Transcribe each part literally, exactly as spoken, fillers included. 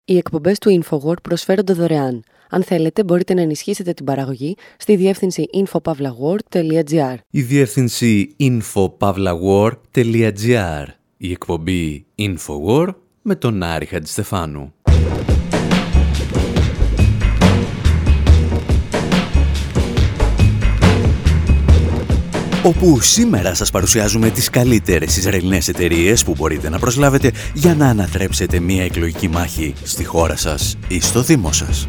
Οι εκπομπές του InfoWar προσφέρονται δωρεάν. Αν θέλετε, μπορείτε να ενισχύσετε την παραγωγή στη διεύθυνση info pavlawar τελεία gr. Η διεύθυνση info pavlawar τελεία gr. Η εκπομπή InfoWar με τον Άρη Χατζηστεφάνου. Όπου σήμερα σας παρουσιάζουμε τις καλύτερες Ισραηλινές εταιρείες που μπορείτε να προσλάβετε για να ανατρέψετε μια εκλογική μάχη στη χώρα σας ή στο δήμο σας.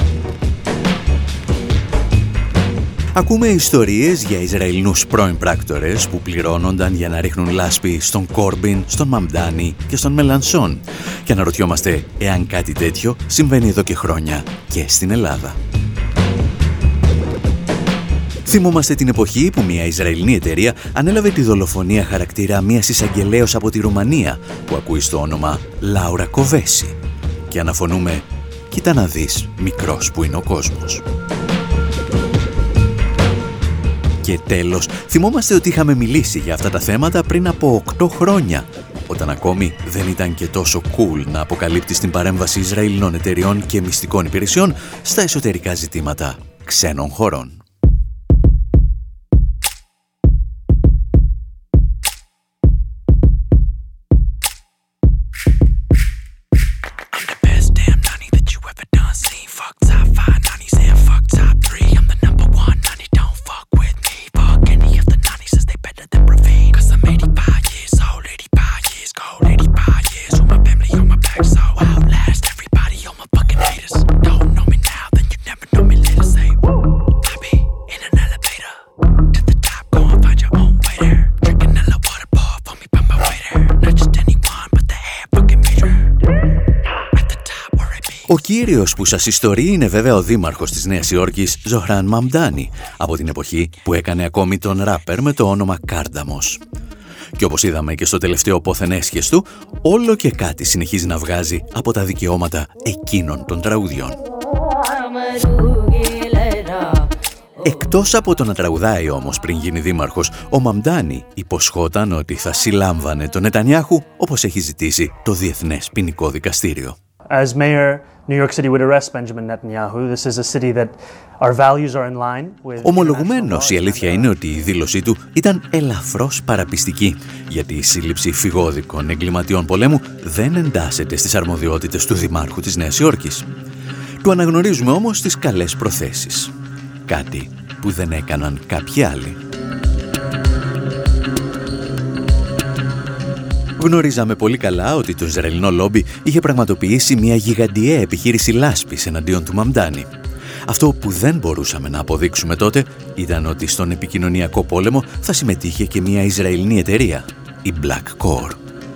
Ακούμε ιστορίες για Ισραηλινούς πρώην πράκτορες που πληρώνονταν για να ρίχνουν λάσπη στον Κόρμπιν, στον Μαμντάνι και στον Μελανσόν και αναρωτιόμαστε εάν κάτι τέτοιο συμβαίνει εδώ και χρόνια και στην Ελλάδα. Θυμόμαστε την εποχή που μια Ισραηλινή εταιρεία ανέλαβε τη δολοφονία χαρακτήρα μιας εισαγγελέως από τη Ρουμανία που ακούει στο όνομα Λάουρα Κοβέση και αναφωνούμε «Κοίτα να δεις, μικρός που είναι ο κόσμος». Και τέλος, θυμόμαστε ότι είχαμε μιλήσει για αυτά τα θέματα πριν από οκτώ χρόνια, όταν ακόμη δεν ήταν και τόσο cool να αποκαλύπτεις την παρέμβαση Ισραηλινών εταιριών και μυστικών υπηρεσιών στα εσωτερικά ζητήματα ξένων χωρών. Ο κύριος που σας ιστορεί είναι βέβαια ο δήμαρχος της Νέας Υόρκης, Ζωχράν Μαμντάνι, από την εποχή που έκανε ακόμη τον ράπερ με το όνομα Κάρνταμος. Και όπως είδαμε και στο τελευταίο πόθεν έσχες του, όλο και κάτι συνεχίζει να βγάζει από τα δικαιώματα εκείνων των τραγουδιών. Εκτός από το να τραγουδάει όμως πριν γίνει δήμαρχος, ο Μαμντάνι υποσχόταν ότι θα συλλάμβανε τον Νετανιάχου όπως έχει ζητήσει το Διεθνές Ποινικό Δικαστήριο. As mayor, New York City would arrest Benjamin Netanyahu. This is a city that our values are in line with. Ομολογουμένως, η αλήθεια είναι ότι η δήλωσή του ήταν ελαφρώς παραπιστική, γιατί η σύλληψη φυγόδικων εγκληματιών πολέμου δεν εντάσσεται στις αρμοδιότητες του Δημάρχου της Νέας Υόρκης. Του αναγνωρίζουμε όμως τις καλές προθέσεις. Κάτι που δεν έκαναν κάποιοι άλλοι. Γνωρίζαμε πολύ καλά ότι το Ισραηλινό λόμπι είχε πραγματοποιήσει μια γιγαντιαία επιχείρηση λάσπης εναντίον του Μαμντάνι. Αυτό που δεν μπορούσαμε να αποδείξουμε τότε ήταν ότι στον επικοινωνιακό πόλεμο θα συμμετείχε και μια Ισραηλινή εταιρεία, η Black Core.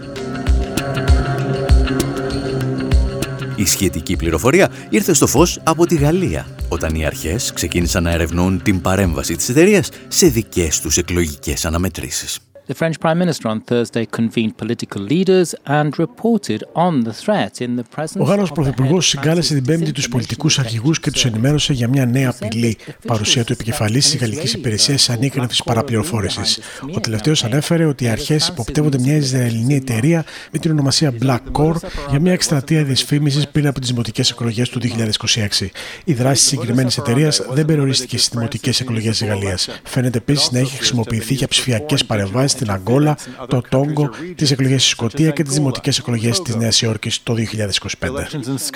Η σχετική πληροφορία ήρθε στο φως από τη Γαλλία, όταν οι αρχές ξεκίνησαν να ερευνούν την παρέμβαση της εταιρείας σε δικές τους εκλογικές αναμετρήσεις. The French Prime Minister on Thursday convened political leaders and reported on the threat in the presence. Ο Γάλλος Πρωθυπουργός συγκάλεσε την Πέμπτη τους πολιτικούς αρχηγούς και τους ενημέρωσε για μια νέα απειλή. Παρουσία του επικεφαλής της Γαλλικής Υπηρεσίας Ανίκανθης Παραπληροφόρησης. Ο τελευταίος ανέφερε ότι οι αρχές υποπτεύονται μια Ισραηλινή εταιρεία με την ονομασία Black Core για μια εκστρατεία δυσφήμισης πριν από τις δημοτικές εκλογές του δύο χιλιάδες είκοσι έξι. Η δράση της συγκεκριμένης εταιρείας δεν περιορίστηκε στις δημοτικές εκλογές της Γαλλίας. Φαίνεται επίσης να έχει χρησιμοποιηθεί για ψηφιακές παρεμβάσεις στην Αγκόλα, το Τόγκο, τις εκλογές στη Σκωτία και τις δημοτικές εκλογές της Νέας Υόρκης το δύο χιλιάδες είκοσι πέντε.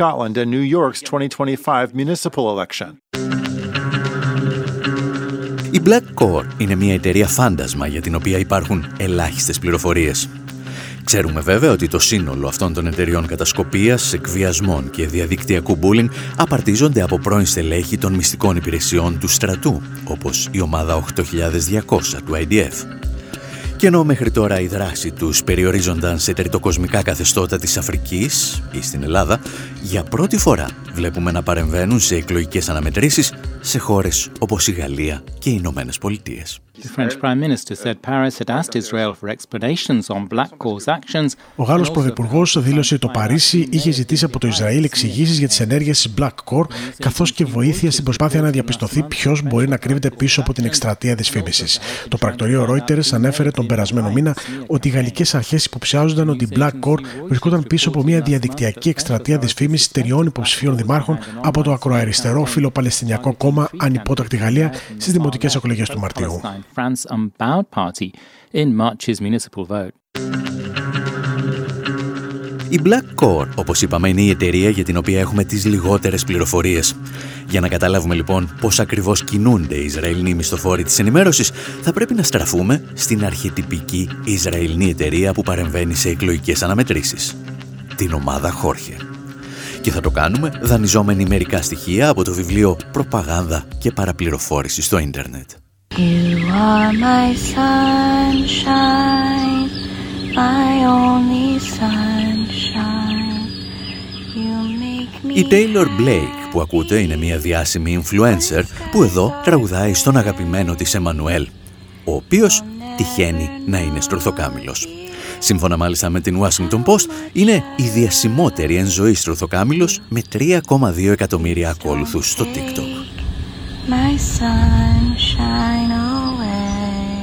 Η Black Core είναι μια εταιρεία φάντασμα για την οποία υπάρχουν ελάχιστες πληροφορίες. Ξέρουμε βέβαια ότι το σύνολο αυτών των εταιριών κατασκοπίας, εκβιασμών και διαδικτυακού μπούλινγκ απαρτίζονται από πρώην στελέχη των μυστικών υπηρεσιών του στρατού, όπως η ομάδα οκτώ χιλιάδες διακόσια του άι ντι εφ. Και ενώ μέχρι τώρα η δράση τους περιορίζονταν σε τριτοκοσμικά καθεστώτα της Αφρικής ή στην Ελλάδα, για πρώτη φορά βλέπουμε να παρεμβαίνουν σε εκλογικές αναμετρήσεις σε χώρες όπως η Γαλλία και οι Ηνωμένες Πολιτείες. Ο Γάλλος Πρωθυπουργός δήλωσε ότι το Παρίσι είχε ζητήσει από το Ισραήλ εξηγήσεις για τις ενέργειες της Black Core, καθώς και βοήθεια στην προσπάθεια να διαπιστωθεί ποιος μπορεί να κρύβεται πίσω από την εκστρατεία δυσφήμισης. Το πρακτορείο Reuters ανέφερε τον περασμένο μήνα ότι οι γαλλικές αρχές υποψιάζονταν ότι η Black Core βρισκόταν πίσω από μια διαδικτυακή εκστρατεία δυσφήμισης τριών υποψηφίων δημάρχων από το ακροαριστερό φιλοπαλαιστινιακό κόμμα Ανυπότακτη Γαλλία στις δημοτικές εκλογές του Μαρτίου. France Unbowed Party in March's municipal vote. Η Black Core, όπως είπαμε, είναι η εταιρεία για την οποία έχουμε τις λιγότερες πληροφορίες. Για να καταλάβουμε λοιπόν πώς ακριβώς κινούνται οι Ισραηλινοί μισθοφόροι της ενημέρωσης, θα πρέπει να στραφούμε στην αρχετυπική Ισραηλινή εταιρεία που παρεμβαίνει σε εκλογικές αναμετρήσεις. Την ομάδα Χόρχε. Και θα το κάνουμε δανειζόμενοι μερικά στοιχεία από το βιβλίο «Προπαγάνδα και παραπληροφόρηση στο ίντερνετ». You are my sunshine, my only sunshine. You make me... Η Taylor Blake που ακούτε είναι μια διάσημη influencer που εδώ τραγουδάει στον αγαπημένο της Εμμανουέλ, ο οποίος τυχαίνει να είναι στρουθοκάμιλος. Σύμφωνα μάλιστα με την Washington Post, είναι η διασημότερη εν ζωή στρουθοκάμιλος με τρία κόμμα δύο εκατομμύρια ακόλουθους στο TikTok. My sunshine away.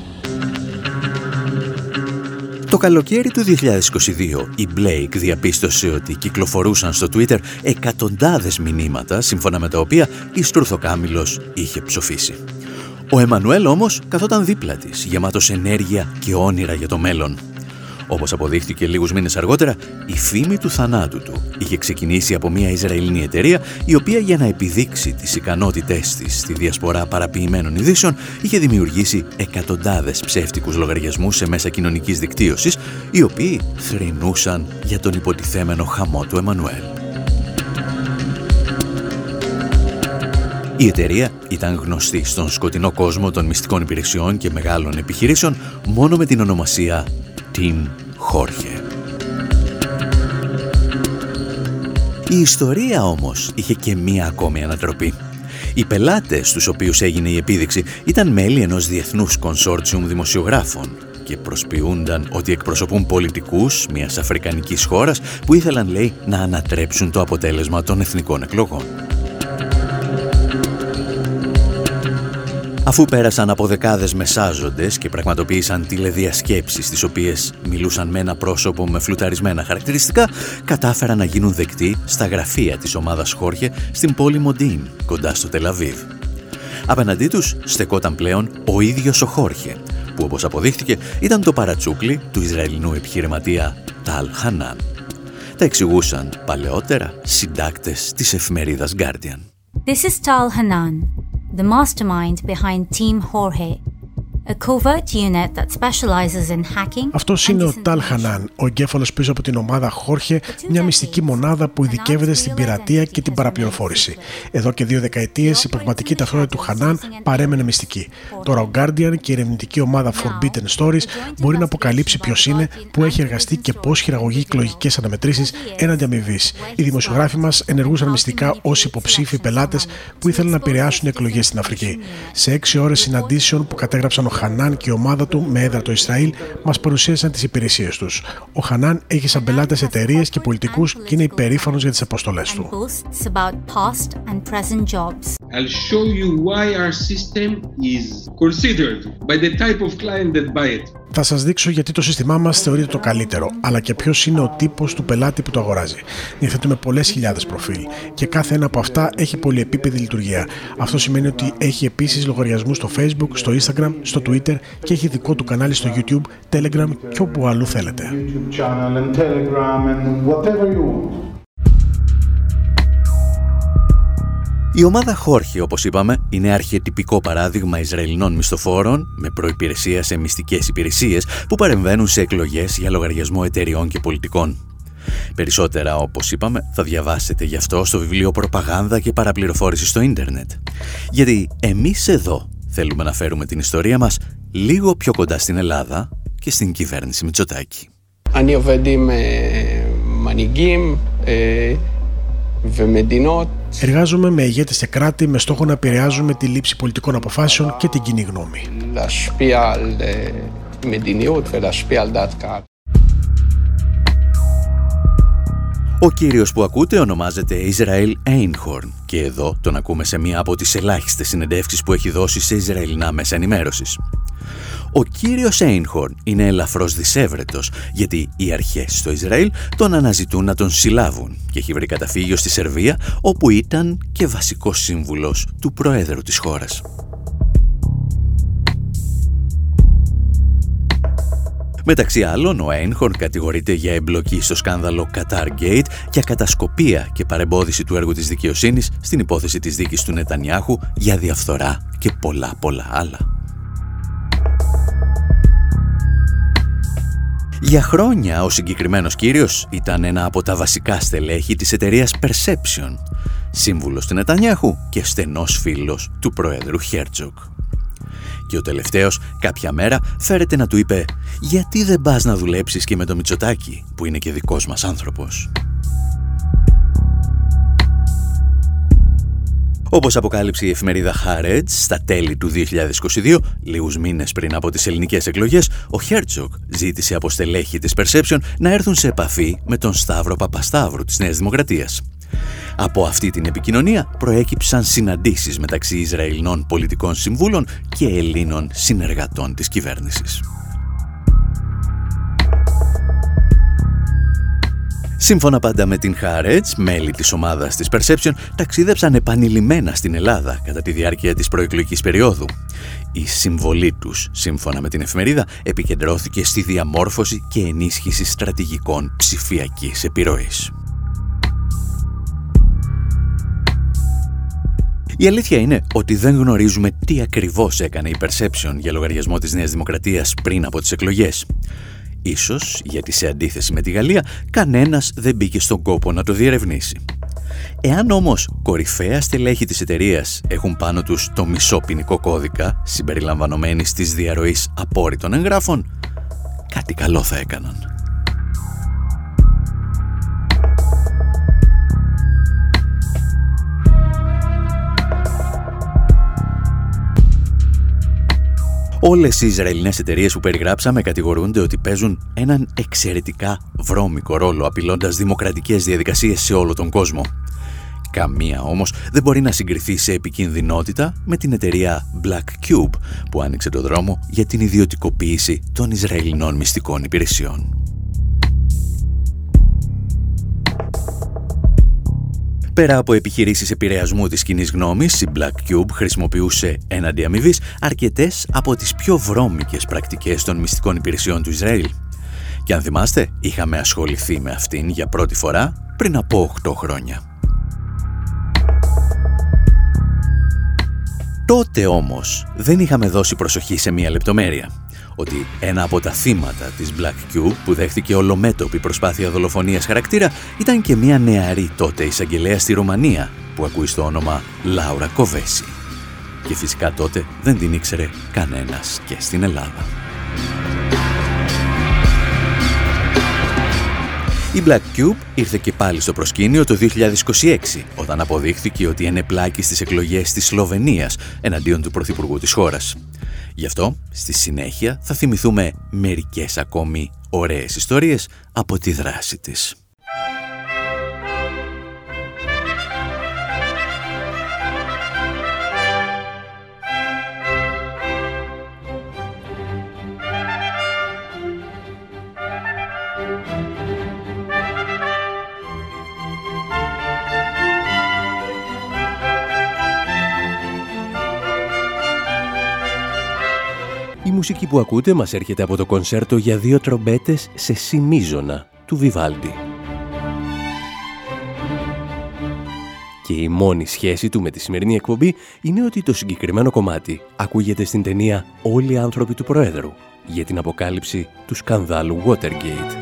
Το καλοκαίρι του δύο χιλιάδες είκοσι δύο, η Blake διαπίστωσε ότι κυκλοφορούσαν στο Twitter εκατοντάδες μηνύματα, σύμφωνα με τα οποία η στρουθοκάμιλος είχε ψοφήσει. Ο Εμμανουέλ όμως καθόταν δίπλα της, γεμάτος ενέργεια και όνειρα για το μέλλον. Όπως αποδείχθηκε λίγους μήνες αργότερα, η φήμη του θανάτου του είχε ξεκινήσει από μια Ισραηλινή εταιρεία, η οποία για να επιδείξει τις ικανότητές της στη διασπορά παραποιημένων ειδήσεων είχε δημιουργήσει εκατοντάδες ψεύτικους λογαριασμούς σε μέσα κοινωνικής δικτύωσης, οι οποίοι θρηνούσαν για τον υποτιθέμενο χαμό του Εμμανουέλ. Η εταιρεία ήταν γνωστή στον σκοτεινό κόσμο των μυστικών υπηρεσιών και μεγάλων επιχειρήσεων μόνο με την ονομασία Team Jorge. Η ιστορία όμως είχε και μία ακόμη ανατροπή. Οι πελάτες στους οποίους έγινε η επίδειξη ήταν μέλη ενός διεθνούς κονσόρτσιουμ δημοσιογράφων και προσποιούνταν ότι εκπροσωπούν πολιτικούς μιας αφρικανικής χώρας που ήθελαν, λέει, να ανατρέψουν το αποτέλεσμα των εθνικών εκλογών. Αφού πέρασαν από δεκάδες μεσάζοντες και πραγματοποίησαν τηλεδιασκέψεις στις οποίες μιλούσαν με ένα πρόσωπο με φλουταρισμένα χαρακτηριστικά, κατάφεραν να γίνουν δεκτοί στα γραφεία της ομάδας Χόρχε στην πόλη Μοντίν, κοντά στο Τελαβίβ. Απέναντί τους στεκόταν πλέον ο ίδιος ο Χόρχε, που όπως αποδείχθηκε ήταν το παρατσούκλι του Ισραηλινού επιχειρηματία Ταλ Χανάν. Τα εξηγούσαν παλαιότερα συντάκτες της εφημερίδας Guardian. This is Tal Hanan, the mastermind behind Team Jorge, a covert unit that specializes in hacking. Αυτός είναι ο Ταλ Χανάν, ο εγκέφαλος πίσω από την ομάδα Χόρχε, μια μυστική μονάδα που ειδικεύεται στην πειρατεία και την παραπληροφόρηση. Εδώ και δύο δεκαετίες η πραγματική ταυτότητα του Χανάν παρέμενε μυστική. Τώρα ο Guardian και η ερευνητική ομάδα Forbidden Stories μπορεί να αποκαλύψει ποιος είναι, που έχει εργαστεί και πώς χειραγωγεί εκλογικές αναμετρήσεις έναντι αμοιβής. Οι δημοσιογράφοι μας ενεργούσαν μυστικά ως υποψήφιοι πελάτες που ήθελαν να επηρεάσουν εκλογές στην Αφρική. Σε έξι ώρες συναντήσεων που κατέγραψαν ο Χανάν και η ομάδα του με έδρα το Ισραήλ, μας παρουσίασαν τις υπηρεσίες τους. Ο Χανάν έχει σαν πελάτες εταιρείες και πολιτικούς και είναι υπερήφανος για τις αποστολές του. I'll show you why our system is considered by the type of client that buy it. Θα σας δείξω γιατί το σύστημά μας θεωρείται το καλύτερο, αλλά και ποιος είναι ο τύπος του πελάτη που το αγοράζει. Διαθέτουμε πολλές χιλιάδες προφίλ και κάθε ένα από αυτά έχει πολυεπίπεδη λειτουργία. Αυτό σημαίνει ότι έχει επίσης λογαριασμούς στο Facebook, στο Instagram, στο Twitter και έχει δικό του κανάλι στο YouTube, Telegram και όπου αλλού θέλετε. Η ομάδα Χόρχε, όπως είπαμε, είναι αρχετυπικό παράδειγμα Ισραηλινών μισθοφόρων με προϋπηρεσία σε μυστικές υπηρεσίες που παρεμβαίνουν σε εκλογές για λογαριασμό εταιριών και πολιτικών. Περισσότερα, όπως είπαμε, θα διαβάσετε γι' αυτό στο βιβλίο «Προπαγάνδα και παραπληροφόρηση στο ίντερνετ». Γιατί εμείς εδώ θέλουμε να φέρουμε την ιστορία μας λίγο πιο κοντά στην Ελλάδα και στην κυβέρνηση Μητσοτάκη. אני עובד עם מנהיגים Εργάζομαι με ηγέτες σε κράτη με στόχο να επηρεάζουμε τη λήψη πολιτικών αποφάσεων και την κοινή γνώμη. Ο κύριος που ακούτε ονομάζεται Ισραήλ Έινχορν και εδώ τον ακούμε σε μία από τις ελάχιστες συνεντεύξεις που έχει δώσει σε Ισραηλινά μέσα ενημέρωσης. Ο κύριος Έινχορν είναι ελαφρώς δυσέβρετος γιατί οι αρχές στο Ισραήλ τον αναζητούν να τον συλλάβουν και έχει βρει καταφύγιο στη Σερβία όπου ήταν και βασικός σύμβουλος του Προέδρου της χώρας. Μεταξύ άλλων, ο Έινχορν κατηγορείται για εμπλοκή στο σκάνδαλο Qatargate, για κατασκοπία και παρεμπόδιση του έργου της δικαιοσύνης στην υπόθεση της δίκης του Νετανιάχου, για διαφθορά και πολλά πολλά άλλα. Για χρόνια ο συγκεκριμένος κύριος ήταν ένα από τα βασικά στελέχη της εταιρείας Perception, σύμβουλος του Νετανιάχου και στενός φίλος του Προέδρου Χέρτζοκ. Και ο τελευταίος κάποια μέρα φέρεται να του είπε «Γιατί δεν πας να δουλέψεις και με το Μητσοτάκη που είναι και δικός μας άνθρωπος». Όπως αποκάλυψε η εφημερίδα Haaretz στα τέλη του δύο χιλιάδες είκοσι δύο, λίγους μήνες πριν από τις ελληνικές εκλογές, ο Χέρτζοκ ζήτησε από στελέχη της Perception να έρθουν σε επαφή με τον Σταύρο Παπασταύρου της Νέας Δημοκρατίας. Από αυτή την επικοινωνία προέκυψαν συναντήσεις μεταξύ Ισραηλινών πολιτικών συμβούλων και Ελλήνων συνεργατών της κυβέρνησης. Σύμφωνα πάντα με την Haaretz, μέλη της ομάδας της Perception ταξίδεψαν επανειλημμένα στην Ελλάδα κατά τη διάρκεια της προεκλογικής περίοδου. Η συμβολή τους, σύμφωνα με την εφημερίδα, επικεντρώθηκε στη διαμόρφωση και ενίσχυση στρατηγικών ψηφιακής επιρροής. Η αλήθεια είναι ότι δεν γνωρίζουμε τι ακριβώς έκανε η Perception για λογαριασμό της Νέας Δημοκρατίας πριν από τις εκλογές. Ίσως γιατί σε αντίθεση με τη Γαλλία, κανένας δεν μπήκε στον κόπο να το διερευνήσει. Εάν όμως κορυφαία στελέχη της εταιρείας έχουν πάνω τους το μισό ποινικό κώδικα, συμπεριλαμβανομένης της διαρροής απόρριτων εγγράφων, κάτι καλό θα έκαναν. Όλες οι Ισραηλινές εταιρείες που περιγράψαμε κατηγορούνται ότι παίζουν έναν εξαιρετικά βρώμικο ρόλο, απειλώντας δημοκρατικές διαδικασίες σε όλο τον κόσμο. Καμία όμως δεν μπορεί να συγκριθεί σε επικινδυνότητα με την εταιρεία Black Cube, που άνοιξε το δρόμο για την ιδιωτικοποίηση των Ισραηλινών μυστικών υπηρεσιών. Πέρα από επιχειρήσεις επηρεασμού της κοινής γνώμης, η Black Cube χρησιμοποιούσε έναντι αμοιβής αρκετές από τις πιο βρώμικες πρακτικές των μυστικών υπηρεσιών του Ισραήλ. Και αν θυμάστε, είχαμε ασχοληθεί με αυτήν για πρώτη φορά πριν από οκτώ χρόνια. Τότε όμως δεν είχαμε δώσει προσοχή σε μία λεπτομέρεια. Ότι ένα από τα θύματα της Black Cube που δέχτηκε ολομέτωπη προσπάθεια δολοφονίας χαρακτήρα ήταν και μια νεαρή τότε εισαγγελέα στη Ρουμανία που ακούει στο όνομα Λάουρα Κοβέση. Και φυσικά τότε δεν την ήξερε κανένας και στην Ελλάδα. Η Black Cube ήρθε και πάλι στο προσκήνιο το δύο χιλιάδες είκοσι έξι, όταν αποδείχθηκε ότι ενεπλάκη στις εκλογές της Σλοβενίας εναντίον του πρωθυπουργού της χώρας. Γι' αυτό, στη συνέχεια, θα θυμηθούμε μερικές ακόμη ωραίες ιστορίες από τη δράση της. Η μουσική που ακούτε μας έρχεται από το κονσέρτο για δύο τρομπέτες σε σι μείζωνα του Βιβάλντι. Και η μόνη σχέση του με τη σημερινή εκπομπή είναι ότι το συγκεκριμένο κομμάτι ακούγεται στην ταινία «Όλοι οι άνθρωποι του Προέδρου» για την αποκάλυψη του σκανδάλου Watergate.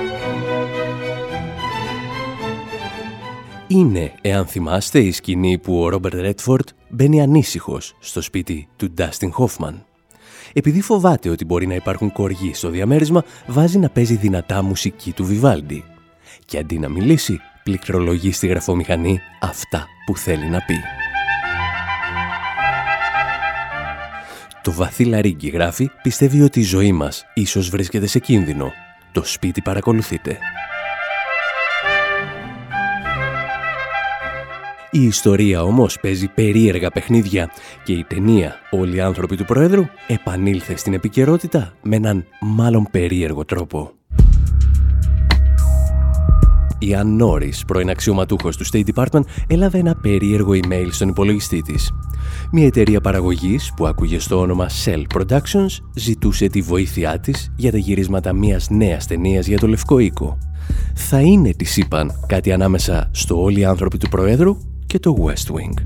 Είναι, εάν θυμάστε, η σκηνή που ο Ρόμπερτ Ρέτφορντ μπαίνει ανήσυχος στο σπίτι του Ντάστιν Χόφμαν. Επειδή φοβάται ότι μπορεί να υπάρχουν κοργοί στο διαμέρισμα, βάζει να παίζει δυνατά μουσική του Βιβάλντι. Και αντί να μιλήσει, πληκτρολογεί στη γραφομηχανή αυτά που θέλει να πει. Το βαθύ Λαρίγκι γράφει, πιστεύει ότι η ζωή μας ίσως βρίσκεται σε κίνδυνο. Το σπίτι παρακολουθείτε. Η ιστορία όμως παίζει περίεργα παιχνίδια και η ταινία «Όλοι οι άνθρωποι του Προέδρου» επανήλθε στην επικαιρότητα με έναν μάλλον περίεργο τρόπο. Η Ann Norris, πρώην αξιωματούχος του State Department, έλαβε ένα περίεργο email στον υπολογιστή της. Μια εταιρεία παραγωγής που άκουγε στο όνομα Cell Productions ζητούσε τη βοήθειά της για τα γυρίσματα μιας νέας ταινίας για το Λευκό Οίκο. Θα είναι, της είπαν, κάτι ανάμεσα στο «Όλοι οι άνθρωποι του Προέδρου» και το West Wing.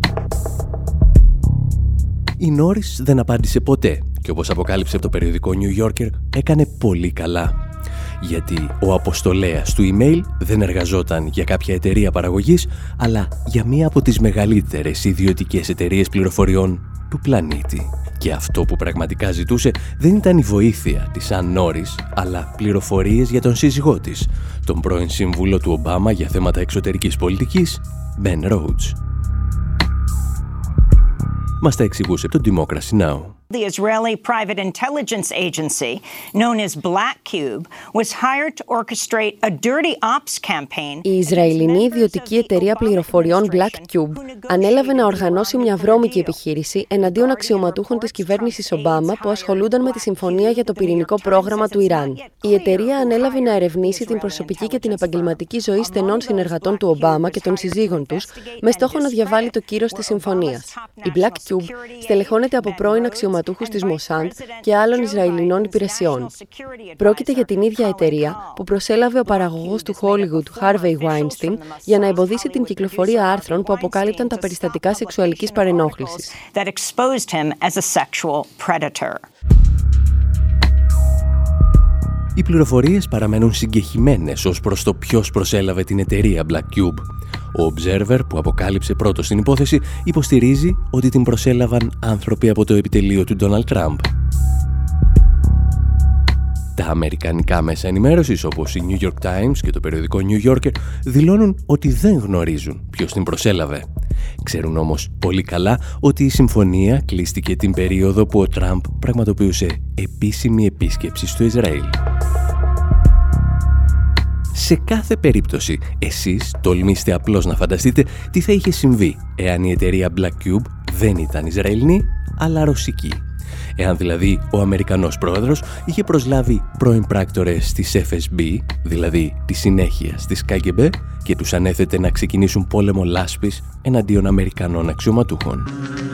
Η Norris δεν απάντησε ποτέ και, όπως αποκάλυψε από το περιοδικό New Yorker, έκανε πολύ καλά. Γιατί ο αποστολέας του email δεν εργαζόταν για κάποια εταιρεία παραγωγής, αλλά για μία από τις μεγαλύτερες ιδιωτικές εταιρείες πληροφοριών του πλανήτη. Και αυτό που πραγματικά ζητούσε δεν ήταν η βοήθεια της Ann Norris, αλλά πληροφορίες για τον σύζυγό της, τον πρώην σύμβουλο του Ομπάμα για θέματα εξωτερικής πολιτικής, Ben Rhodes. Μας τα εξηγούσε το Democracy Now! The Israeli private intelligence agency, known as Black Cube, was hired to orchestrate a dirty ops campaign. Η Ισραηλινή ιδιωτική εταιρεία πληροφοριών Black Cube ανέλαβε να οργανώσει μια βρώμικη επιχείρηση εναντίον αξιωματούχων της κυβέρνησης Ομπάμα που ασχολούνταν με τη συμφωνία για το πυρηνικό πρόγραμμα του Ιράν. Η εταιρεία ανέλαβε να ερευνήσει την προσωπική και την επαγγελματική ζωή στενών συνεργατών του Ομπάμα και των συζύγων τους, με στόχο να διαβάλει το κύρος της συμφωνίας. Η Black Cube στελεχώνεται από πρώην αξιωματούχους της Mossad και άλλων Ισραηλινών υπηρεσιών. Πρόκειται για την ίδια εταιρεία που προσέλαβε ο παραγωγός του Hollywood Harvey Weinstein για να εμποδίσει την κυκλοφορία άρθρων που αποκάλυπταν τα περιστατικά σεξουαλικής παρενόχλησης. Οι πληροφορίες παραμένουν συγκεχημένες ως προς το ποιος προσέλαβε την εταιρεία Black Cube. Ο Observer, που αποκάλυψε πρώτος την υπόθεση, υποστηρίζει ότι την προσέλαβαν άνθρωποι από το επιτελείο του Donald Trump. Τα αμερικανικά μέσα ενημέρωσης, όπως η New York Times και το περιοδικό New Yorker, δηλώνουν ότι δεν γνωρίζουν ποιος την προσέλαβε. Ξέρουν όμως πολύ καλά ότι η συμφωνία κλείστηκε την περίοδο που ο Τραμπ πραγματοποιούσε επίσημη επίσκεψη στο Ισραήλ. Σε κάθε περίπτωση, εσείς τολμήστε απλώς να φανταστείτε τι θα είχε συμβεί εάν η εταιρεία Black Cube δεν ήταν Ισραηλινή, αλλά ρωσική. Εάν δηλαδή ο Αμερικανός πρόεδρος είχε προσλάβει πρώην πράκτορες της εφ ες μπι, δηλαδή της συνέχειας της κέι τζι μπι, και τους ανέθετε να ξεκινήσουν πόλεμο λάσπης εναντίον Αμερικανών αξιωματούχων.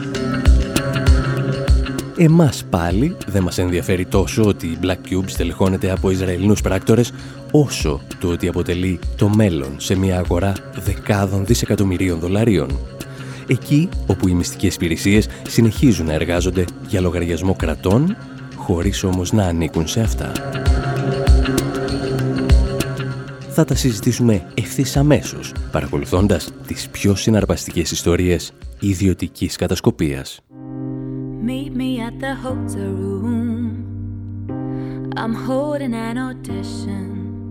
Εμάς πάλι δεν μας ενδιαφέρει τόσο ότι η Black Cube στελεχώνεται από Ισραηλινούς πράκτορες, όσο το ότι αποτελεί το μέλλον σε μια αγορά δεκάδων δισεκατομμυρίων δολαρίων. Εκεί όπου οι μυστικές υπηρεσίες συνεχίζουν να εργάζονται για λογαριασμό κρατών, χωρίς όμως να ανήκουν σε αυτά. Θα τα συζητήσουμε ευθύς αμέσως, παρακολουθώντας τις πιο συναρπαστικές ιστορίες ιδιωτικής κατασκοπίας. Meet me at the hotel room. I'm holding an audition.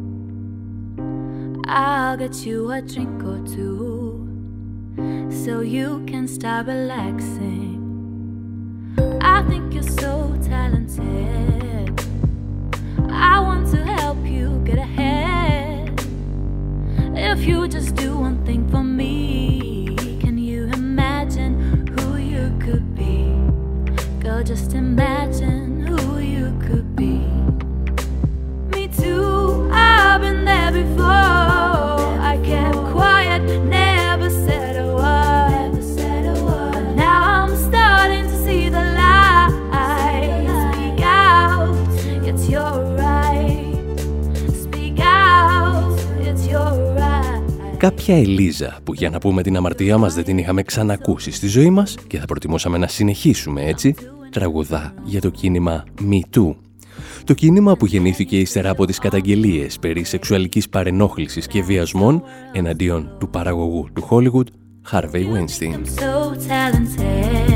I'll get you a drink or two so you can start relaxing. I think you're so talented. I want to help you get ahead. If you just do one thing for me, can you imagine who you could be? Girl, just imagine who you could be. Me too, I've been there before. I kept quiet, never said a word. But now I'm starting to see the light. Speak out, it's your right. Speak out, it's your right. Κάποια Ελίζα που, για να πούμε την αμαρτία μας, δεν την είχαμε ξανακούσει στη ζωή μας και θα προτιμούσαμε να συνεχίσουμε έτσι, τραγουδά για το κίνημα Me Too. Το κίνημα που γεννήθηκε ύστερα από τις καταγγελίες περί σεξουαλικής παρενόχλησης και βιασμών εναντίον του παραγωγού του Hollywood, Harvey Weinstein.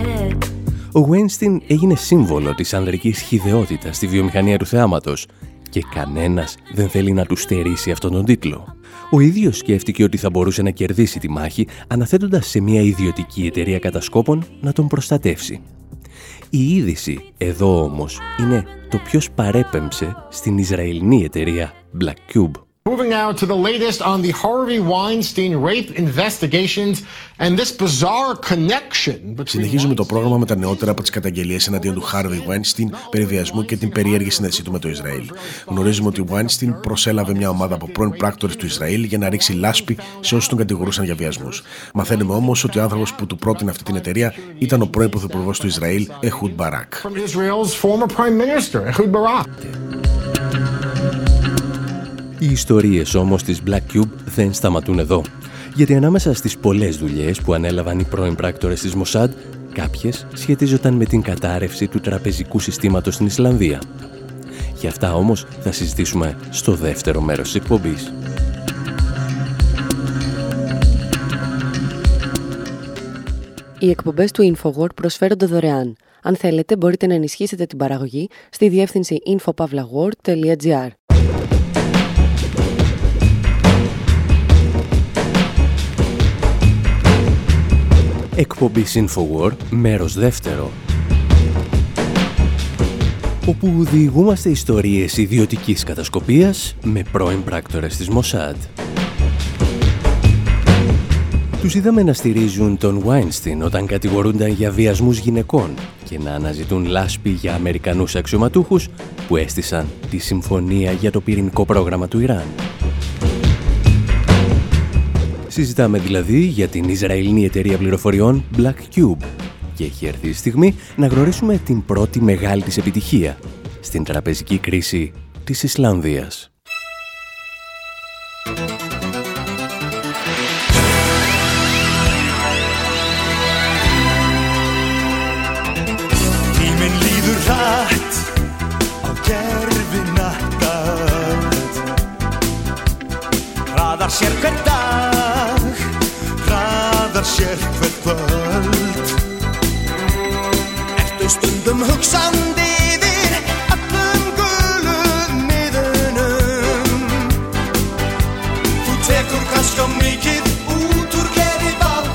Ο Weinstein έγινε σύμβολο της ανδρικής χυδαιότητας στη βιομηχανία του θεάματος και κανένας δεν θέλει να του στερήσει αυτόν τον τίτλο. Ο ίδιος σκέφτηκε ότι θα μπορούσε να κερδίσει τη μάχη αναθέτοντας σε μια ιδιωτική εταιρεία κατασκόπων να τον προστατεύσει. Η είδηση εδώ όμως είναι το ποιος παρέπεμψε στην Ισραηλινή εταιρεία Black Cube. Moving now to the latest on the Harvey Weinstein rape investigations and this bizarre connection. Συνεχίζουμε το πρόγραμμα με τα νεότερα από τις καταγγελίες εναντίον του Harvey Weinstein περί βιασμού και την περίεργη σύνδεσή του με το Ισραήλ. Γνωρίζουμε ότι ο Weinstein προσέλαβε μια ομάδα από πρώην πράκτορες του Ισραήλ για να ρίξει λάσπη σε όσους τον κατηγορούσαν για βιασμούς. Μαθαίνουμε όμως ότι ο άνθρωπος που του πρότεινε αυτή την εταιρεία ήταν ο πρώην πρωθυπουργός του Ισραήλ, Ehud Barak. Οι ιστορίες όμως της Black Cube δεν σταματούν εδώ, γιατί ανάμεσα στις πολλές δουλειές που ανέλαβαν οι πρώην πράκτορες της Mossad, κάποιες σχετίζονταν με την κατάρρευση του τραπεζικού συστήματος στην Ισλανδία. Γι' αυτά όμως θα συζητήσουμε στο δεύτερο μέρος της εκπομπής. Οι εκπομπές του InfoWord προσφέρονται δωρεάν. Αν θέλετε, μπορείτε να ενισχύσετε την παραγωγή στη διεύθυνση info pavlagor τελεία gr. Εκπομπή InfoWord, μέρος δεύτερο, όπου διηγούμαστε ιστορίες ιδιωτικής κατασκοπίας με πρώην πράκτορες της Mossad. Τους είδαμε να στηρίζουν τον Weinstein όταν κατηγορούνταν για βιασμούς γυναικών και να αναζητούν λάσπη για Αμερικανούς αξιωματούχους που έστησαν τη συμφωνία για το πυρηνικό πρόγραμμα του Ιράν. Συζητάμε δηλαδή για την Ισραηλινή εταιρεία πληροφοριών Black Cube και έχει έρθει η στιγμή να γνωρίσουμε την πρώτη μεγάλη της επιτυχία στην τραπεζική κρίση της Ισλανδίας. Sér hver dag, hraðar sér hver kvöld. Ertu stundum hugsandi yfir öllum gulum miðunum? Þú tekur kannski mikið út úr gleði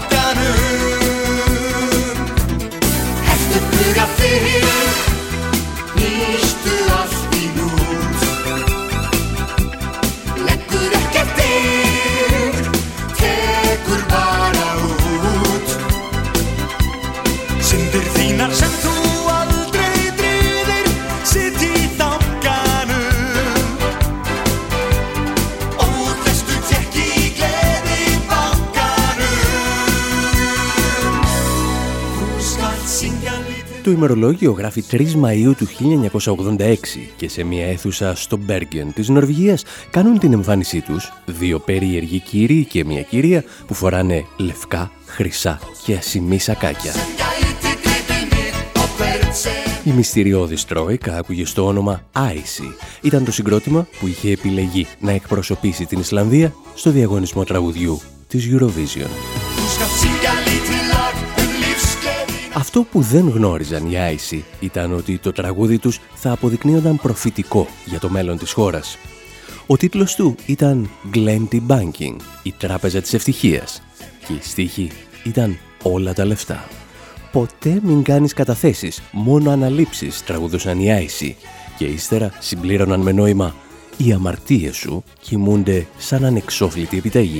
bankanum. Ertu buga fyrir, nýstu allt í nút. Leggur ekkert inn. Syndir þínar sem þú aldrei drýðir sitt í þanganum og lestu tekki í gleði bankanum. Þú skalt syngja lítið. Το ημερολόγιο γράφει τρεις Μαΐου του χίλια εννιακόσια ογδόντα έξι και σε μια αίθουσα στο Μπέργεν της Νορβηγίας κάνουν την εμφάνισή τους δύο περίεργοι κύριοι και μια κυρία που φοράνε λευκά, χρυσά και ασημί σακάκια. Η μυστηριώδης Τρόικα άκουγε στο όνομα Άισι. Ήταν το συγκρότημα που είχε επιλεγεί να εκπροσωπήσει την Ισλανδία στο διαγωνισμό τραγουδιού της Eurovision. Αυτό που δεν γνώριζαν οι Άισι ήταν ότι το τραγούδι τους θα αποδεικνύονταν προφητικό για το μέλλον της χώρας. Ο τίτλος του ήταν Glenty Banking, η τράπεζα της ευτυχίας, και η στίχη ήταν όλα τα λεφτά. Ποτέ μην κάνεις καταθέσεις, μόνο αναλήψεις, τραγουδούσαν οι Άισι και ύστερα συμπλήρωναν με νόημα «Οι αμαρτίες σου κοιμούνται σαν ανεξόφλητη επιταγή».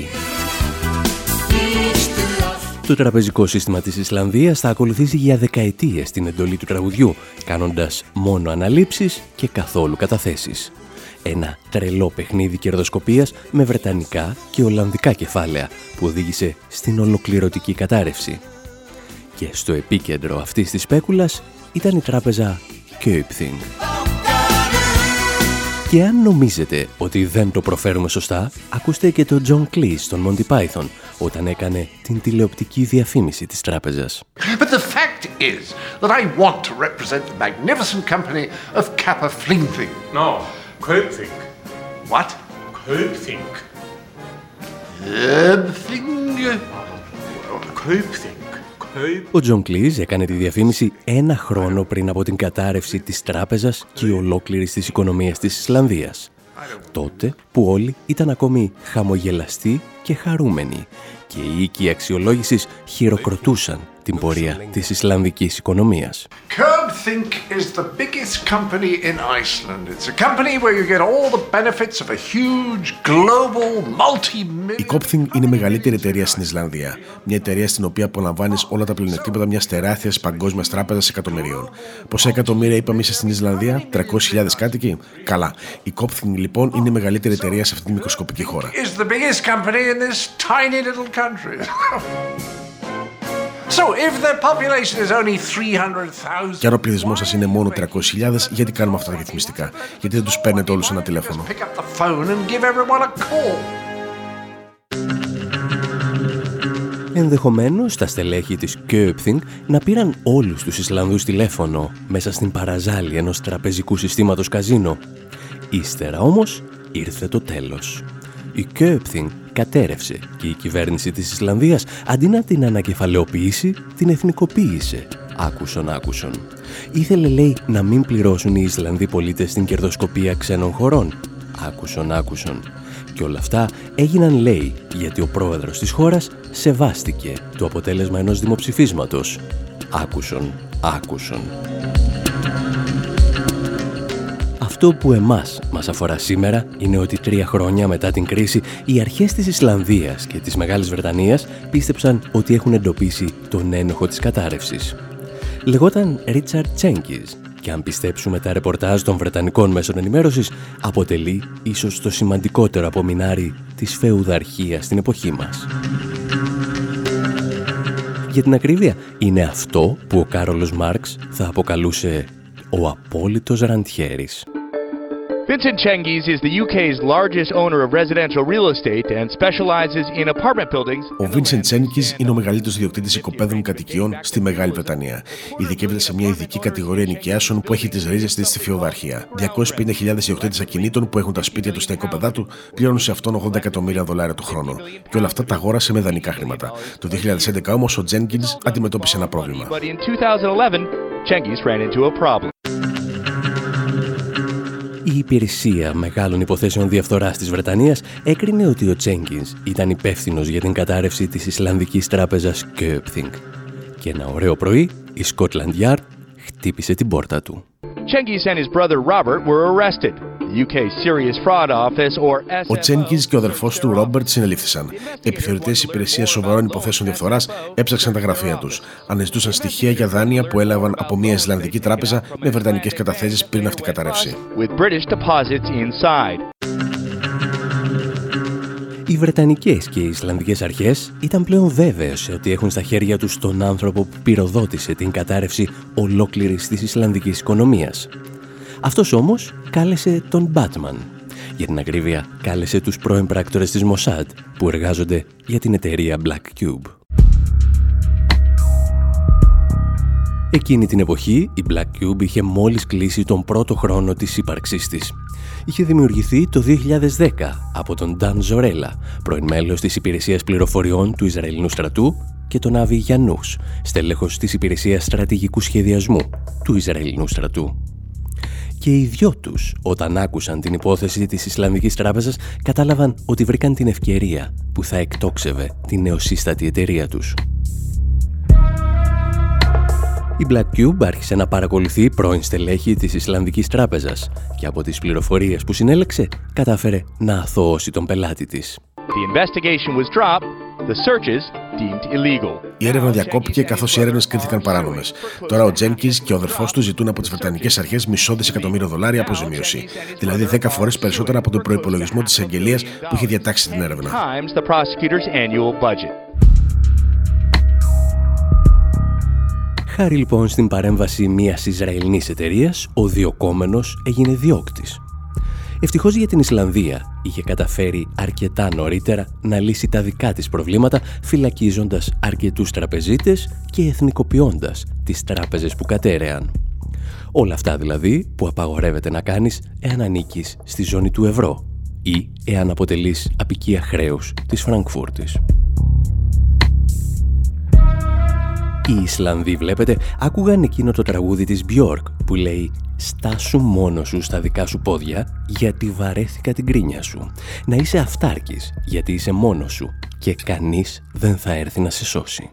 Το τραπεζικό σύστημα της Ισλανδίας θα ακολουθήσει για δεκαετίες την εντολή του τραγουδιού, κάνοντας μόνο αναλήψεις και καθόλου καταθέσεις. Ένα τρελό παιχνίδι κερδοσκοπίας με βρετανικά και ολλανδικά κεφάλαια που οδήγησε στην ολοκληρωτική κατάρρευση. Και στο επίκεντρο αυτής της σπέκουλας ήταν η τράπεζα Kaupthing. Και αν νομίζετε ότι δεν το προφέρουμε σωστά, ακούστε και τον John Cleese στον Monty Python όταν έκανε την τηλεοπτική διαφήμιση της τράπεζας. But the fact is that I want to represent the magnificent company of Kappa Flingthing. No, Kaupthing. What? Kaupthing. Kaupthing? Kaupthing. Ο Τζον Κλίζ έκανε τη διαφήμιση ένα χρόνο πριν από την κατάρρευση της τράπεζας και ολόκληρης της οικονομίας της Ισλανδίας. Τότε που όλοι ήταν ακόμη χαμογελαστοί και χαρούμενοι και οι οίκοι αξιολόγησης χειροκροτούσαν την πορεία της Ισλανδικής οικονομίας. Cobthink is the biggest company in Iceland. It's a company where you get all the benefits of a huge global multi-million... Η Cobthink είναι η μεγαλύτερη εταιρεία στην Ισλανδία. Μια εταιρεία στην οποία απολαμβάνεις όλα τα πλεονεκτήματα μιας τεράστιας παγκόσμιας τράπεζας εκατομμυρίων. Πόσα εκατομμύρια είπαμε είσαι στην Ισλανδία, τριακόσιες χιλιάδες κάτοικοι. Καλά. Η Cobthink λοιπόν είναι η μεγαλύτερη εταιρεία σε αυτή τη μικροσκοπική χώρα. Is the biggest company in this tiny little country. So, if the population is only three hundred thousand... Και αν ο πληθυσμός σας είναι μόνο τριακόσιες χιλιάδες, γιατί κάνουμε αυτά τα ρυθμιστικά? Γιατί δεν τους παίρνετε όλους ένα τηλέφωνο? Ενδεχομένως τα στελέχη της Cobthink να πήραν όλους τους Ισλανδούς τηλέφωνο μέσα στην παραζάλη ενός τραπεζικού συστήματος καζίνο. Ύστερα όμως ήρθε το τέλος. Η Cobthink κατέρευσε και η κυβέρνηση της Ισλανδίας αντί να την ανακεφαλαιοποιήσει, την εθνικοποίησε. Άκουσον, άκουσον. Ήθελε, λέει, να μην πληρώσουν οι Ισλανδοί πολίτες την κερδοσκοπία ξένων χωρών. Άκουσον, άκουσον. Και όλα αυτά έγιναν, λέει, γιατί ο πρόεδρος της χώρας σεβάστηκε το αποτέλεσμα ενός δημοψηφίσματος. Άκουσον, άκουσον. Αυτό που εμάς μας αφορά σήμερα είναι ότι τρία χρόνια μετά την κρίση οι αρχές της Ισλανδίας και της Μεγάλης Βρετανίας πίστεψαν ότι έχουν εντοπίσει τον ένοχο της κατάρρευσης. Λεγόταν Ρίτσαρντ Τσένκιζ και αν πιστέψουμε τα ρεπορτάζ των Βρετανικών μέσων ενημέρωσης αποτελεί ίσως το σημαντικότερο απομεινάρι της φεουδαρχίας στην εποχή μας. Για την ακρίβεια, είναι αυτό που ο Κάρολος Μάρξ θα αποκαλούσε ο απόλυτος ραντιέρης. Vincent Cengiz is the U K's largest owner of residential real estate and specializes in apartment buildings. Ο Vincent Cengiz είναι ο μεγαλύτερος ιδιοκτήτης οικοπαίδων κατοικιών στη Μεγάλη Βρετανία. Ειδικεύεται σε μια ειδική κατηγορία ενοικιάσεων που έχει τις ρίζες της στη φεουδαρχία. διακόσιες πενήντα χιλιάδες ιδιοκτήτες ακινήτων που έχουν τα σπίτια τους στα οικόπεδά του πληρώνουν σε αυτόν ογδόντα εκατομμύρια δολάρια το χρόνο. Και όλα αυτά τα αγόρασε με δανεικά χρήματα. Το δύο χιλιάδες έντεκα όμως ο Cengiz αντιμετώπισε ένα πρόβλημα. Η υπηρεσία μεγάλων υποθέσεων διαφθοράς της Βρετανίας έκρινε ότι ο Τσένκινς ήταν υπεύθυνος για την κατάρρευση της Ισλανδικής τράπεζας Cobthink. Και ένα ωραίο πρωί η Scotland Yard χτύπησε την πόρτα του. Cengiz and his brother Robert were arrested. The U K's Serious Fraud Office, or S F O. Ο Τσένκινς και ο αδερφός του Ρόμπερτ συνελήφθησαν. Επιθεωρητές υπηρεσίας σοβαρών υποθέσεων διαφθοράς έψαξαν τα γραφεία τους. Αναζητούσαν στοιχεία για δάνεια που έλαβαν από μια Ισλανδική τράπεζα με βρετανικές καταθέσεις πριν αυτή καταρρεύσει. Οι Βρετανικές και οι Ισλανδικές αρχές ήταν πλέον βέβαιες ότι έχουν στα χέρια τους τον άνθρωπο που πυροδότησε την κατάρρευση ολόκληρης της Ισλανδικής οικονομίας. Αυτός όμως κάλεσε τον Batman. Για την ακρίβεια, κάλεσε τους πρώην πράκτορες της Mossad που εργάζονται για την εταιρεία Black Cube. Εκείνη την εποχή, η Black Cube είχε μόλις κλείσει τον πρώτο χρόνο της ύπαρξής της. Είχε δημιουργηθεί το δύο χιλιάδες δέκα από τον Dan Zorella, πρώην μέλος της Υπηρεσίας Πληροφοριών του Ισραηλινού στρατού, και τον Άβι Γιαννούς, στέλεχος της Υπηρεσίας Στρατηγικού Σχεδιασμού του Ισραηλινού στρατού. Και οι δυο τους, όταν άκουσαν την υπόθεση της Ισλανδικής τράπεζας, κατάλαβαν ότι βρήκαν την ευκαιρία που θα εκτόξευε την νεοσύστατη εταιρεία τους. Η Black Cube άρχισε να παρακολουθεί πρώην στελέχη της Ισλανδικής τράπεζας και από τις πληροφορίες που συνέλεξε κατάφερε να αθωώσει τον πελάτη της. The investigation was dropped, the searches deemed illegal. Η έρευνα διακόπηκε καθώς οι έρευνες κρίθηκαν παράνομες. Τώρα ο Τζένκινς και ο αδερφός του ζητούν από τις Βρετανικές αρχές μισό δισεκατομμύριο δολάρια αποζημίωση. Δηλαδή δέκα φορές περισσότερα από τον προϋπολογισμό της εισαγγελίας που είχε διατάξει την έρευνα. Χάρη λοιπόν στην παρέμβαση μιας Ισραηλινής εταιρείας, ο διωκόμενος έγινε διώκτης. Ευτυχώς για την Ισλανδία είχε καταφέρει αρκετά νωρίτερα να λύσει τα δικά της προβλήματα, φυλακίζοντας αρκετούς τραπεζίτες και εθνικοποιώντας τις τράπεζες που κατέρεαν. Όλα αυτά δηλαδή που απαγορεύεται να κάνεις εάν ανήκεις στη ζώνη του ευρώ ή εάν αποτελείς απικία χρέους της Φραγκφούρτης. Οι Ισλανδοί, βλέπετε, άκουγαν εκείνο το τραγούδι της Björk που λέει «Στάσου μόνος σου στα δικά σου πόδια, γιατί βαρέθηκα την κρίνια σου. Να είσαι αυτάρκης, γιατί είσαι μόνος σου και κανείς δεν θα έρθει να σε σώσει».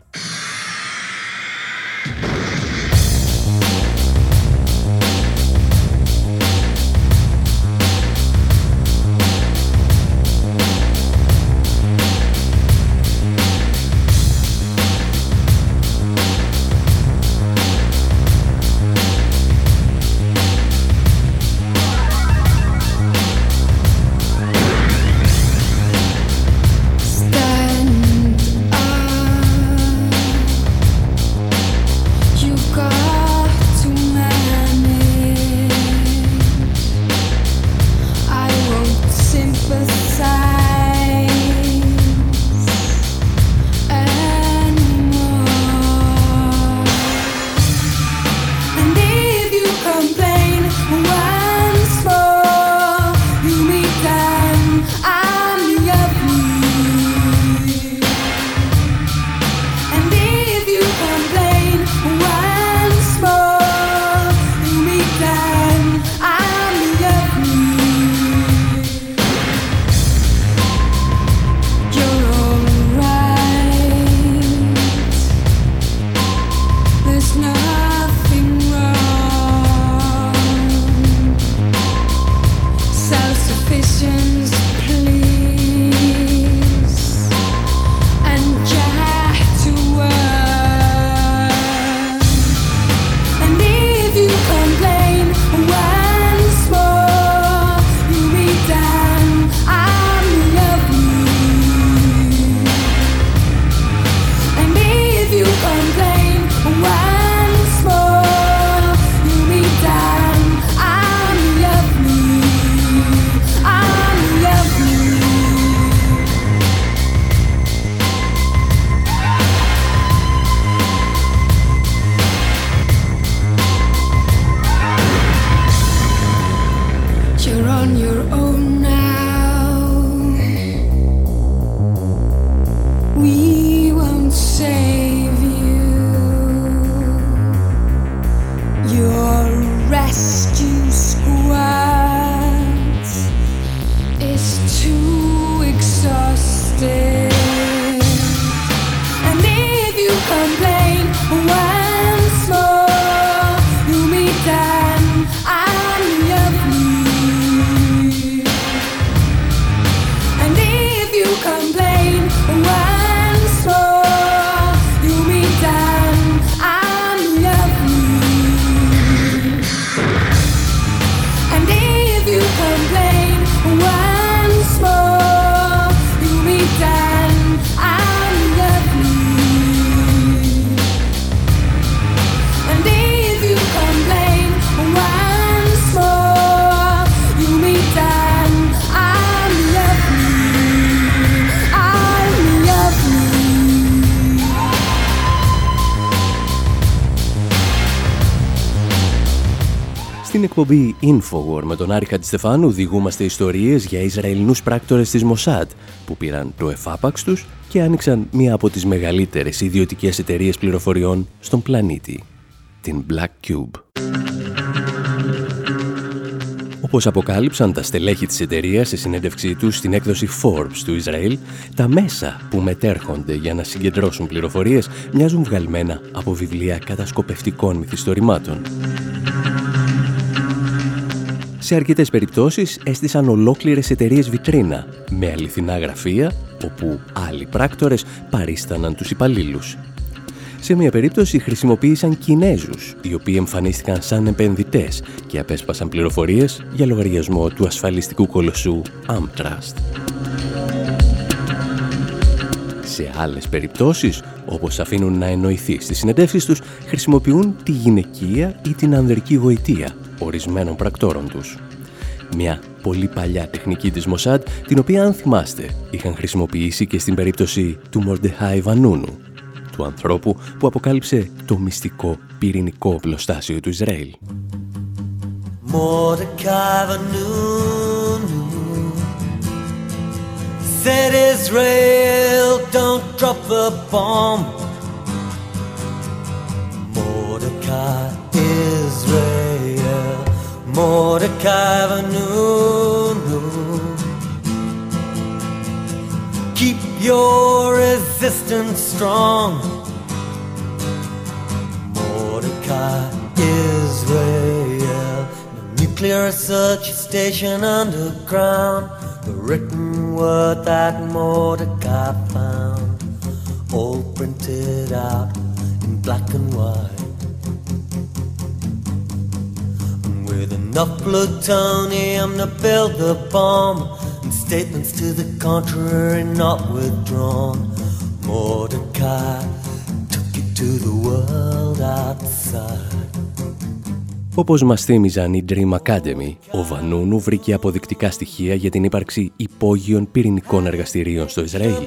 Στην εκπομπή Infowar με τον Άρη Χατζηστεφάνου διηγούμαστε ιστορίες για Ισραηλινούς πράκτορες της Μοσάντ που πήραν το εφάπαξ τους και άνοιξαν μία από τις μεγαλύτερες ιδιωτικές εταιρείες πληροφοριών στον πλανήτη, την Black Cube. Όπως αποκάλυψαν τα στελέχη της εταιρείας σε συνέντευξή τους στην έκδοση Forbes του Ισραήλ, τα μέσα που μετέρχονται για να συγκεντρώσουν πληροφορίες μοιάζουν βγαλμένα από βιβλία κατασκοπευτικών μυθιστορημάτων. Σε αρκετές περιπτώσεις έστησαν ολόκληρες εταιρείες βιτρίνα με αληθινά γραφεία όπου άλλοι πράκτορες παρίσταναν τους υπαλλήλους. Σε μια περίπτωση χρησιμοποίησαν Κινέζους, οι οποίοι εμφανίστηκαν σαν επενδυτές και απέσπασαν πληροφορίες για λογαριασμό του ασφαλιστικού κολοσσού Amtrust. Σε άλλες περιπτώσεις, όπως αφήνουν να εννοηθεί στις συνεντεύξεις τους, χρησιμοποιούν τη γυναικεία ή την ανδρική γοητεία ορισμένων πρακτόρων τους. Μια πολύ παλιά τεχνική της Μοσάντ, την οποία, αν θυμάστε, είχαν χρησιμοποιήσει και στην περίπτωση του Μορντεχάι Βανούνου, του ανθρώπου που αποκάλυψε το μυστικό πυρηνικό οπλοστάσιο του Ισραήλ. Mordecai Vanunu said Israel don't drop the bomb. Mordecai, Israel, Mordecai Vanunu. Keep your resistance strong. Mordecai, Israel, nuclear research station underground. The written word that Mordecai found, all printed out in black and white. And with enough plutonium to build the bomb, and statements to the contrary not withdrawn, Mordecai took it to the world outside. Όπως μας θύμιζαν οι Dream Academy, ο Βανούνου βρήκε αποδεικτικά στοιχεία για την ύπαρξη υπόγειων πυρηνικών εργαστηρίων στο Ισραήλ.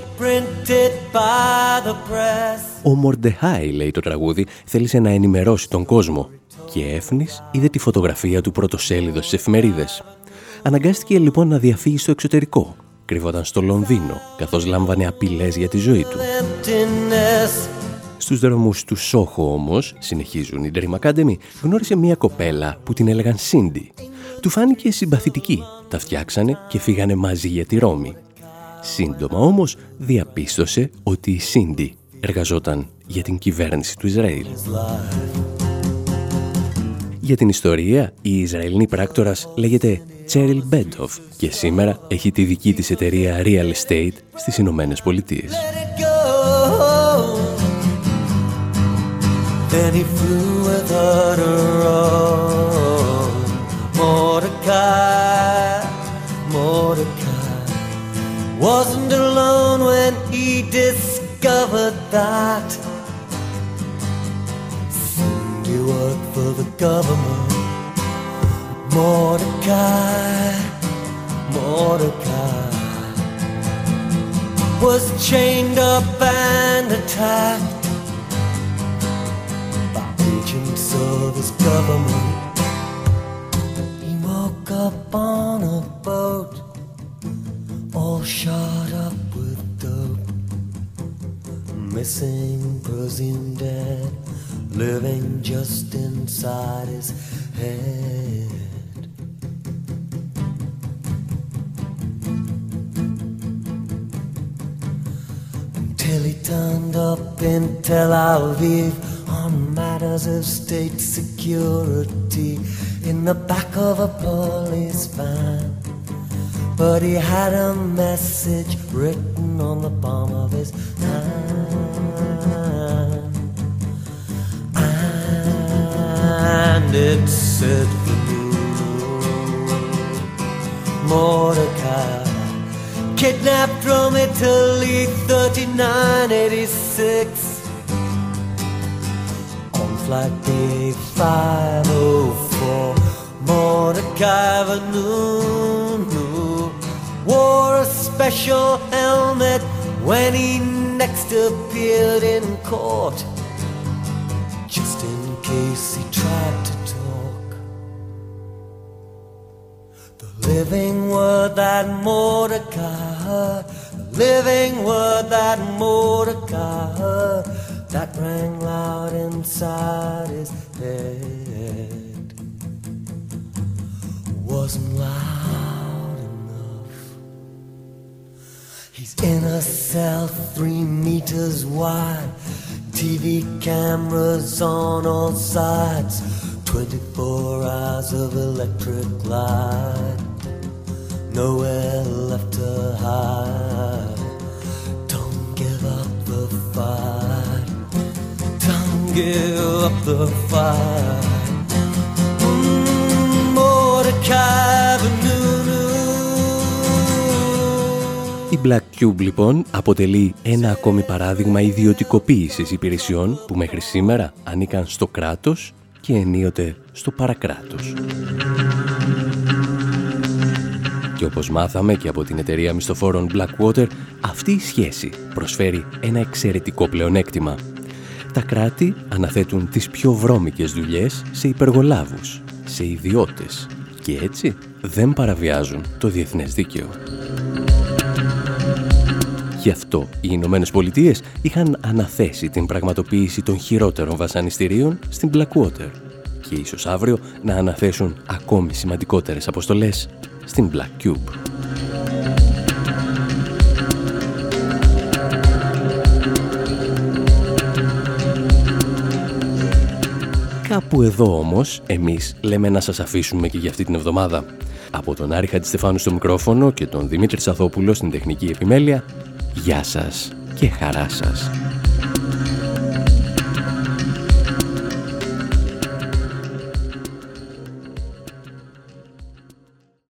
Ο Μορντεχάι, λέει το τραγούδι, θέλησε να ενημερώσει τον κόσμο και έφνης είδε τη φωτογραφία του πρωτοσέλιδος στις εφημερίδες. Αναγκάστηκε λοιπόν να διαφύγει στο εξωτερικό. Κρύβονταν στο Λονδίνο, καθώς λάμβανε απειλές για τη ζωή του. Στους δρόμους του Σόχο όμως, συνεχίζουν οι Dream Academy, γνώρισε μια κοπέλα που την έλεγαν Σίντι. Του φάνηκε συμπαθητική, τα φτιάξανε και φύγανε μαζί για τη Ρώμη. Σύντομα όμως διαπίστωσε ότι η Σίντι εργαζόταν για την κυβέρνηση του Ισραήλ. Για την ιστορία, η Ισραηλινή πράκτορας λέγεται Cheryl Bedov και σήμερα έχει τη δική της εταιρεία Real Estate στις Ηνωμένες Πολιτείες. Then he flew with her to Rome. Mordecai, Mordecai wasn't alone when he discovered that Cindy worked for the government. Mordecai, Mordecai was chained up and attacked of his government. He woke up on a boat, all shot up with dope, missing, presumed dead, living just inside his head. Until he turned up in Tel Aviv on matters of state security in the back of a police van. But he had a message written on the palm of his hand. And it said, Mordecai, kidnapped from Italy, thirty-nine eighty-six. Flight D five oh four, Mordecai Vanunu wore a special helmet when he next appeared in court, just in case he tried to talk. The living word that Mordecai heard, the living word that Mordecai heard, that rang loud inside his head, wasn't loud enough. He's in a cell three meters wide, T V cameras on all sides, twenty-four hours of electric light, nowhere left to hide. Don't give up the fight. Give up the fight. Mm, Mordecai Vanunu. Η Black Cube λοιπόν αποτελεί ένα ακόμη παράδειγμα ιδιωτικοποίησης υπηρεσιών που μέχρι σήμερα ανήκαν στο κράτος και ενίοτε στο παρακράτος. Και όπως μάθαμε και από την εταιρεία μισθοφόρων Blackwater, αυτή η σχέση προσφέρει ένα εξαιρετικό πλεονέκτημα. Τα κράτη αναθέτουν τις πιο βρώμικες δουλειές σε υπεργολάβους, σε ιδιώτες και έτσι δεν παραβιάζουν το διεθνές δίκαιο. Γι' αυτό οι Ηνωμένες Πολιτείες είχαν αναθέσει την πραγματοποίηση των χειρότερων βασανιστήριων στην Blackwater και ίσως αύριο να αναθέσουν ακόμη σημαντικότερες αποστολές στην Black Cube. Κάπου εδώ όμως, εμείς λέμε να σας αφήσουμε και για αυτή την εβδομάδα. Από τον Άρη Χατζηστεφάνου στο μικρόφωνο και τον Δημήτρη Σαθόπουλο στην τεχνική επιμέλεια, γεια σας και χαρά σας.